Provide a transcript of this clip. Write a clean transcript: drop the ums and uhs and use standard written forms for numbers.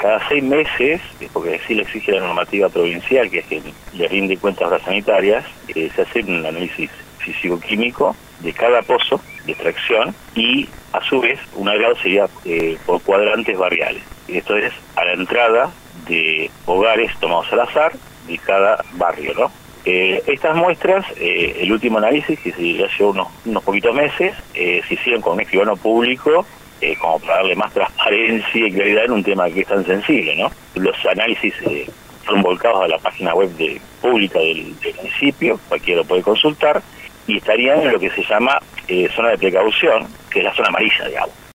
cada 6 meses, porque así lo exige la normativa provincial, que es que le rinde cuentas a las sanitarias, se hace un análisis físico-químico de cada pozo de extracción y a su vez un agrado sería por cuadrantes barriales. Esto es a la entrada de hogares tomados al azar de cada barrio, ¿no? Estas muestras, el último análisis, que se ya llevó unos poquitos meses, se hicieron con un escribano público, como para darle más transparencia y claridad en un tema que es tan sensible, ¿no? Los análisis fueron volcados a la página web pública del municipio, cualquiera lo puede consultar, y estarían en lo que se llama zona de precaución, que es la zona amarilla, digamos.